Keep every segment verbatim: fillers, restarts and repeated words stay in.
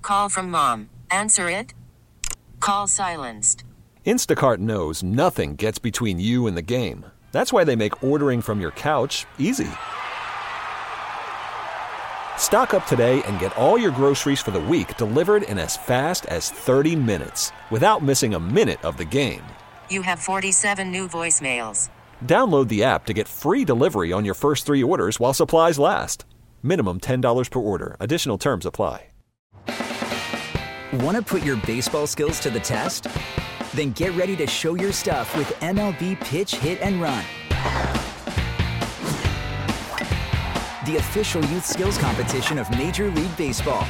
Call from mom. Answer it. Call silenced. Instacart knows nothing gets between you and the game. That's why they make ordering from your couch easy. Stock up today and get all your groceries for the week delivered in as fast as thirty minutes without missing a minute of the game. You have forty-seven new voicemails. Download the app to get free delivery on your first three orders while supplies last. Minimum ten dollars per order. Additional terms apply. Want to put your baseball skills to the test? Then get ready to show your stuff with M L B Pitch, Hit, and Run. The official youth skills competition of Major League Baseball.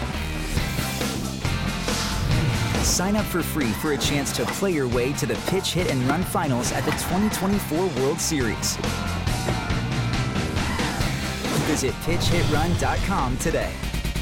Sign up for free for a chance to play your way to the Pitch, Hit, and Run finals at the twenty twenty-four World Series. Visit pitch hit run dot com today.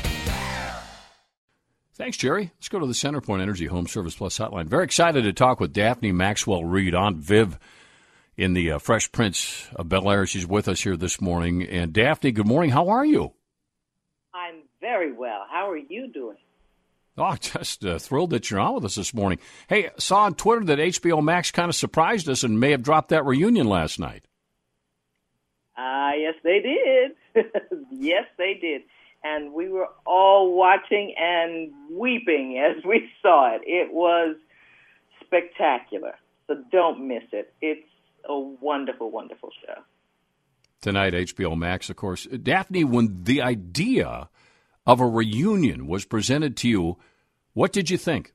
Thanks, Jerry. Let's go to the CenterPoint Energy Home Service Plus hotline. Very excited to talk with Daphne Maxwell-Reid on Viv in the uh, Fresh Prince of Bel-Air. She's with us here this morning. And Daphne, good morning. How are you? I'm very well. How are you doing? Oh, just uh, thrilled that you're on with us this morning. Hey, saw on Twitter that H B O Max kind of surprised us and may have dropped that reunion last night. Ah, uh, yes, they did. Yes, they did. And we were all watching and weeping as we saw it. It was spectacular. So don't miss it. It's a wonderful, wonderful show. Tonight, H B O Max, of course. Daphne, when the idea of a reunion was presented to you, what did you think?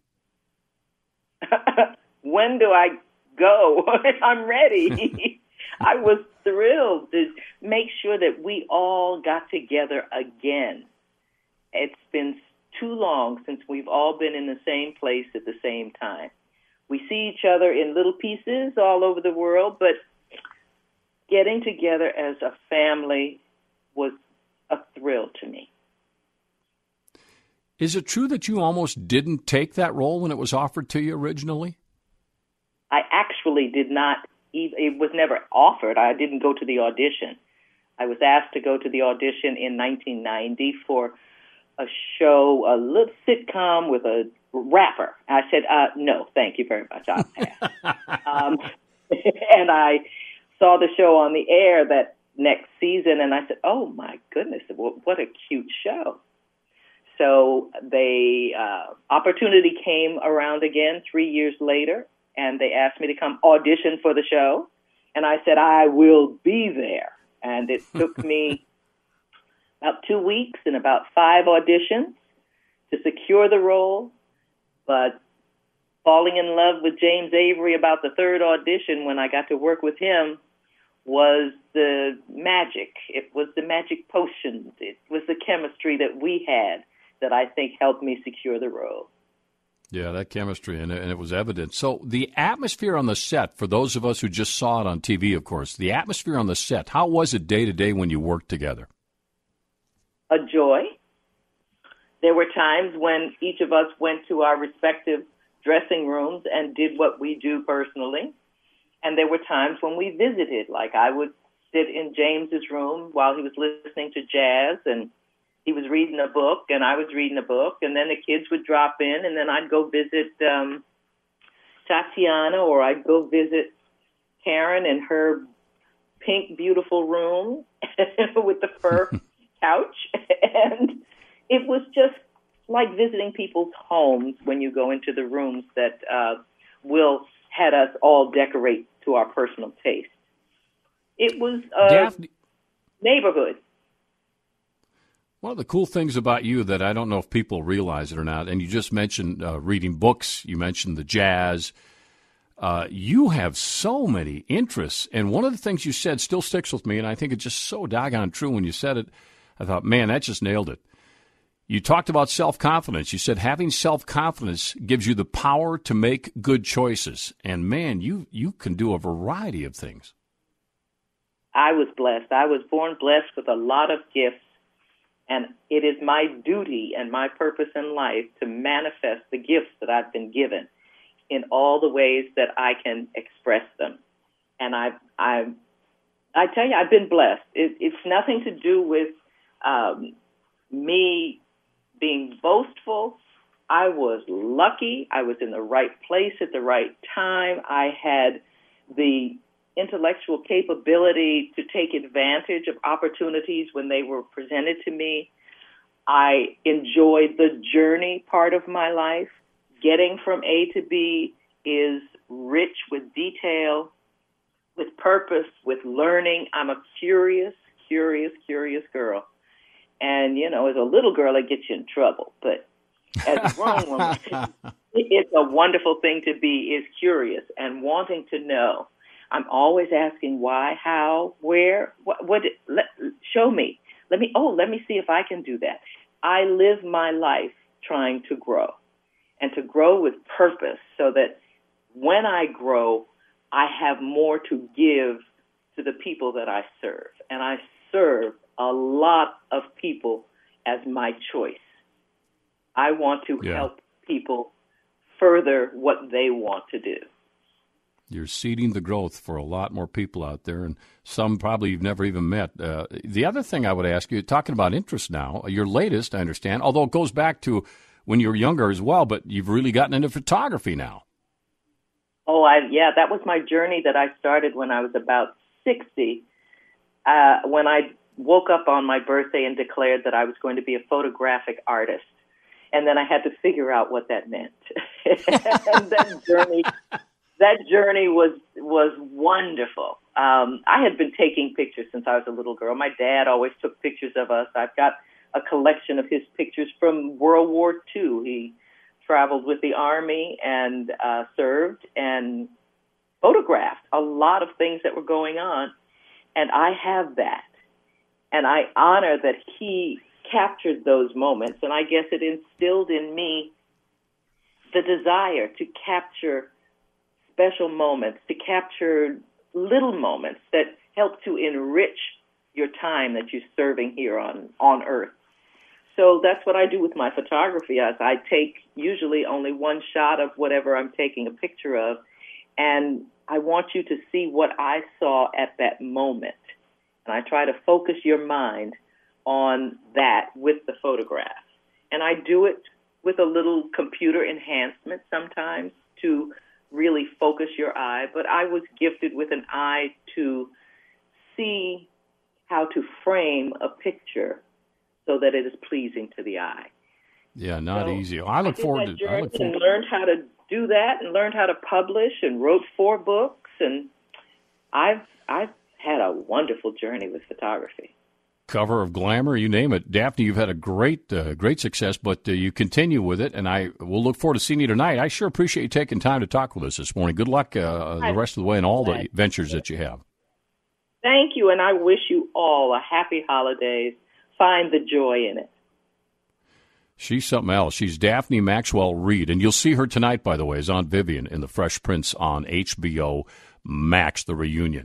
When do I go? I'm ready. I was thrilled to make sure that we all got together again. It's been too long since we've all been in the same place at the same time. We see each other in little pieces all over the world, but getting together as a family was a thrill to me. Is it true that you almost didn't take that role when it was offered to you originally? I actually did not. It was never offered. I didn't go to the audition. I was asked to go to the audition in nineteen ninety for a show, a little sitcom with a rapper. I said, uh, no, thank you very much. I'll pass. um, and I saw the show on the air that next season, and I said, oh, my goodness, what a cute show. So the uh, opportunity came around again three years later, and they asked me to come audition for the show. And I said, I will be there. And it took me about two weeks and about five auditions to secure the role. But falling in love with James Avery about the third audition when I got to work with him was the magic. It was the magic potions. It was the chemistry that we had that I think helped me secure the role. Yeah, that chemistry, and, and it was evident. So the atmosphere on the set, for those of us who just saw it on T V, of course, the atmosphere on the set, how was it day to day when you worked together? A joy. There were times when each of us went to our respective dressing rooms and did what we do personally. And there were times when we visited, like I would sit in James's room while he was listening to jazz, and he was reading a book, and I was reading a book, and then the kids would drop in, and then I'd go visit um, Tatiana, or I'd go visit Karen in her pink, beautiful room with the fur couch. And it was just like visiting people's homes when you go into the rooms that uh, Will had us all decorate to our personal taste. It was a Daphne- neighborhood. One of the cool things about you that I don't know if people realize it or not, and you just mentioned uh, reading books, you mentioned the jazz, uh, you have so many interests. And one of the things you said still sticks with me, and I think it's just so doggone true when you said it. I thought, man, that just nailed it. You talked about self-confidence. You said having self-confidence gives you the power to make good choices. And, man, you, you can do a variety of things. I was blessed. I was born blessed with a lot of gifts. And it is my duty and my purpose in life to manifest the gifts that I've been given in all the ways that I can express them. And I, I, I tell you, I've been blessed. It, it's nothing to do with um, me being boastful I was lucky. I was in the right place at the right time. I had the intellectual capability to take advantage of opportunities when they were presented to me. I enjoyed the journey part of my life. Getting from A to B is rich with detail, with purpose, with learning. I'm a curious, curious, curious girl. And, you know, as a little girl, it gets you in trouble. But as a grown woman, it's a wonderful thing to be, is curious and wanting to know. I'm always asking why, how, where, what, what let, show me. Let me, oh, let me see if I can do that. I live my life trying to grow and to grow with purpose so that when I grow, I have more to give to the people that I serve. And I serve a lot of people as my choice. I want to yeah. help people further what they want to do. You're seeding the growth for a lot more people out there, and some probably you've never even met. Uh, the other thing I would ask you, talking about interest now, your latest, I understand, although it goes back to when you were younger as well, but you've really gotten into photography now. Oh, I, yeah, that was my journey that I started when I was about sixty, uh, when I woke up on my birthday and declared that I was going to be a photographic artist. And then I had to figure out what that meant. And that journey... That journey was was wonderful. Um, I had been taking pictures since I was a little girl. My dad always took pictures of us. I've got a collection of his pictures from World War Two. He traveled with the Army and uh, served and photographed a lot of things that were going on. And I have that. And I honor that he captured those moments. And I guess it instilled in me the desire to capture special moments, to capture little moments that help to enrich your time that you're serving here on, on Earth. So that's what I do with my photography. As I take usually only one shot of whatever I'm taking a picture of, and I want you to see what I saw at that moment. And I try to focus your mind on that with the photograph. And I do it with a little computer enhancement sometimes to really focus your eye, but I was gifted with an eye to see how to frame a picture so that it is pleasing to the eye. Yeah, not so easy. I look I forward to. I look forward. And learned how to do that, and learned how to publish, and wrote four books, and I've I've had a wonderful journey with photography. Cover of Glamour, you name it. Daphne, you've had a great, uh, great success, but uh, you continue with it, and I will look forward to seeing you tonight. I sure appreciate you taking time to talk with us this morning. Good luck uh, the rest of the way in all the ventures that you have. Thank you, and I wish you all a happy holidays. Find the joy in it. She's something else. She's Daphne Maxwell Reid, and you'll see her tonight, by the way, as Aunt Vivian in The Fresh Prince on H B O Max, The Reunion.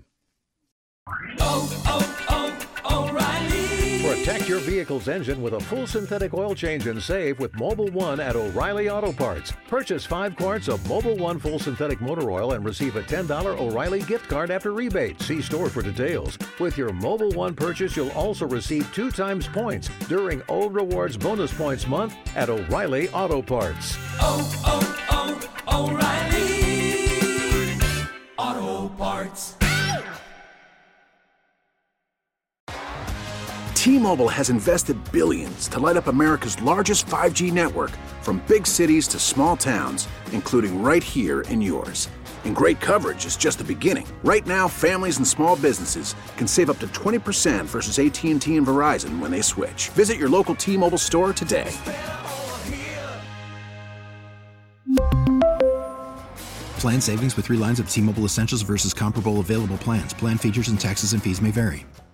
Oh, oh, oh, O'Reilly. Protect your vehicle's engine with a full synthetic oil change and save with Mobil one at O'Reilly Auto Parts. Purchase five quarts of Mobil one full synthetic motor oil and receive a ten dollars O'Reilly gift card after rebate. See store for details. With your Mobil one purchase, you'll also receive two times points during O Rewards Bonus Points Month at O'Reilly Auto Parts. Oh, oh, oh, O'Reilly Auto Parts. T-Mobile has invested billions to light up America's largest five G network, from big cities to small towns, including right here in yours. And great coverage is just the beginning. Right now, families and small businesses can save up to twenty percent versus A T and T and Verizon when they switch. Visit your local T-Mobile store today. Plan savings with three lines of T-Mobile Essentials versus comparable available plans. Plan features and taxes and fees may vary.